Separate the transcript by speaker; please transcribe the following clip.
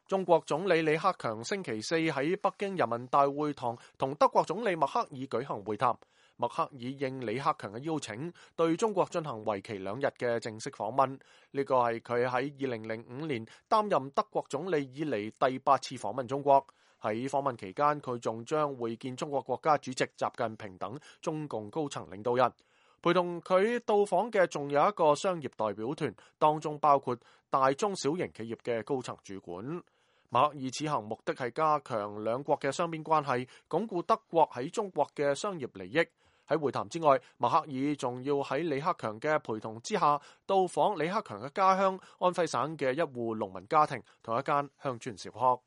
Speaker 1: 中國總理李克強星期四喺北京人民大會堂同德國總理默克爾舉行會談。默克爾應李克強嘅邀請，對中國進行為期2日嘅正式訪問。呢個係佢喺2005年擔任德國總理以嚟第8次訪問中國。喺訪問期間，佢仲將會見中國國家主席習近平等中共高層領導人。陪同佢到訪嘅仲有一個商業代表團，當中包括大中小型企業嘅高層主管。默克爾此行目的係加強兩國嘅雙邊關係，鞏固德國喺中國嘅商業利益。喺會談之外，默克爾仲要喺李克強嘅陪同之下，到訪李克強嘅家鄉安徽省嘅一戶農民家庭同一間鄉村小學。